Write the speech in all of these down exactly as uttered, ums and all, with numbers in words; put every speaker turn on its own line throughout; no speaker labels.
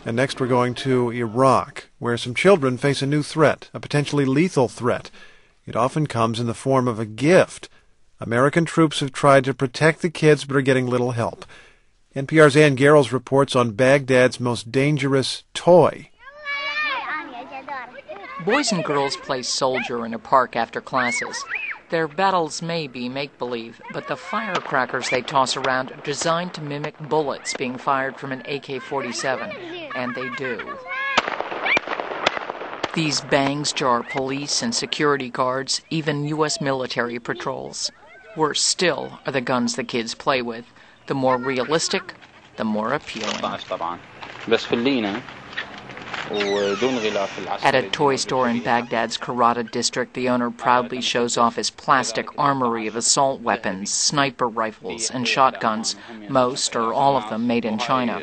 And next we're going to Iraq, where some children face a new threat, a potentially lethal threat. It often comes in the form of a gift. American troops have tried to protect the kids but are getting little help. N P R's Ann Garrels reports on Baghdad's most dangerous toy.
Boys and girls play soldier in a park after classes. Their battles may be make-believe, but the firecrackers they toss around are designed to mimic bullets being fired from an A K forty-seven, and they do. These bangs jar police and security guards, even U S military patrols. Worse still are the guns the kids play with. The more realistic, the more appealing. At a toy store in Baghdad's Karata district, the owner proudly shows off his plastic armory of assault weapons, sniper rifles, and shotguns, most or all of them made in China.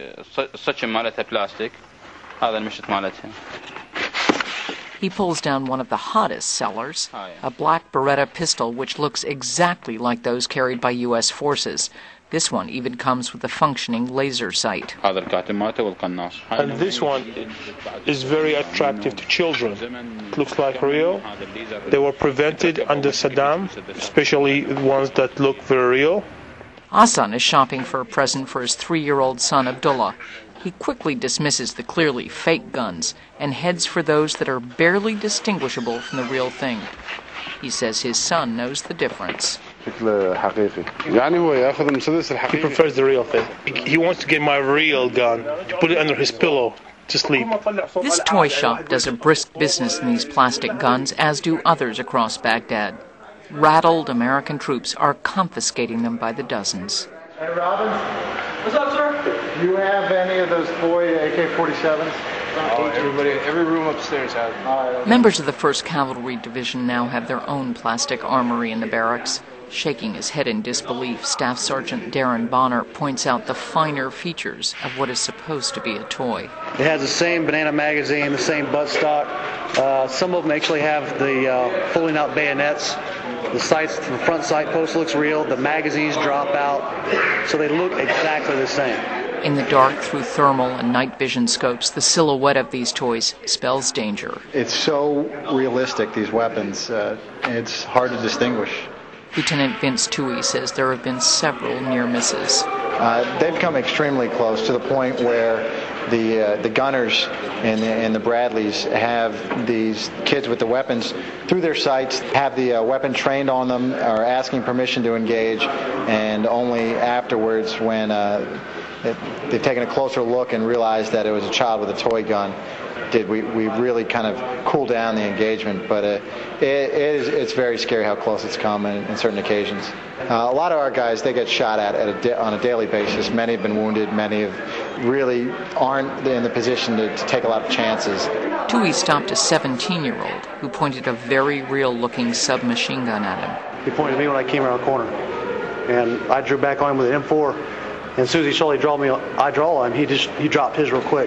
He pulls down one of the hottest sellers, a black Beretta pistol which looks exactly like those carried by U S forces. This one even comes with a functioning laser sight.
And this one is very attractive to children. It looks like real. They were prevented under Saddam, especially ones that look very real.
Hassan is shopping for a present for his three-year-old son Abdullah. He quickly dismisses the clearly fake guns and heads for those that are barely distinguishable from the real thing. He says his son knows the difference.
He prefers the real thing. He wants to get my real gun, to put it under his pillow to sleep.
This toy shop does a brisk business in these plastic guns, as do others across Baghdad. Rattled American troops are confiscating them by the dozens.
Hey, Robin. What's up, sir? Do you have any of those toy A K forty-sevens?
Oh, everybody, every room upstairs has them.
Members of the first Cavalry Division now have their own plastic armory in the barracks. Shaking his head in disbelief, Staff Sergeant Darren Bonner points out the finer features of what is supposed to be a toy.
It has the same banana magazine, the same buttstock. Uh, some of them actually have the uh, pulling out bayonets. The sights, the front sight post looks real. The magazines drop out, so they look exactly the same.
In the dark, through thermal and night vision scopes, the silhouette of these toys spells danger.
It's so realistic, these weapons. Uh, it's hard to distinguish.
Lieutenant Vince Toohey says there have been several near misses.
Uh, they've come extremely close to the point where the uh, the gunners and the, and the Bradleys have these kids with the weapons through their sights, have the uh, weapon trained on them, are asking permission to engage, and only afterwards, when uh, it, they've taken a closer look and realized that it was a child with a toy gun, did we, we really kind of cool down the engagement. But uh, it, it is, it's very scary how close it's come in, in certain occasions. Uh, a lot of our guys, they get shot at, at a da- on a daily basis. Many have been wounded. Many have really aren't in the position to, to take a lot of chances.
Toohey stopped a seventeen-year-old who pointed a very real-looking submachine gun at him.
He pointed at me when I came around the corner, and I drew back on him with an M four. And as soon as he saw he draw me, I draw on him, he just he dropped his real quick.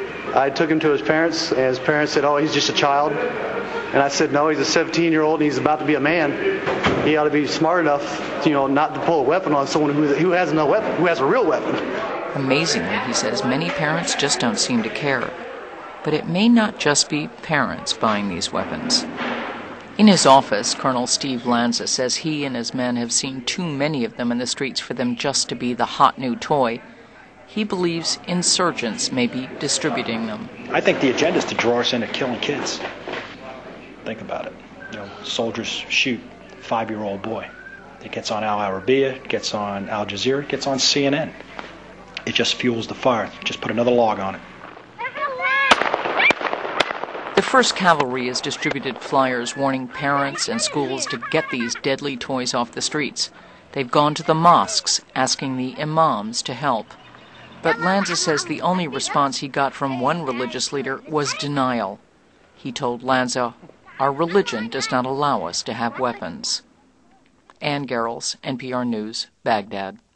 I took him to his parents, and his parents said, "Oh, he's just a child." And I said, "No, he's a seventeen-year-old, and he's about to be a man. He ought to be smart enough, you know, not to pull a weapon on someone who who has no weapon, who has a real weapon."
Amazingly, he says, many parents just don't seem to care. But it may not just be parents buying these weapons. In his office, Colonel Steve Lanza says he and his men have seen too many of them in the streets for them just to be the hot new toy. He believes insurgents may be distributing them.
I think the agenda is to draw us into killing kids. Think about it. You know, soldiers shoot a five-year-old boy. It gets on Al Arabiya, gets on Al Jazeera, gets on C N N. It just fuels the fire. Just put another log on it.
The first Cavalry has distributed flyers warning parents and schools to get these deadly toys off the streets. They've gone to the mosques asking the imams to help. But Lanza says the only response he got from one religious leader was denial. He told Lanza, "Our religion does not allow us to have weapons." Ann Garrels, N P R News, Baghdad.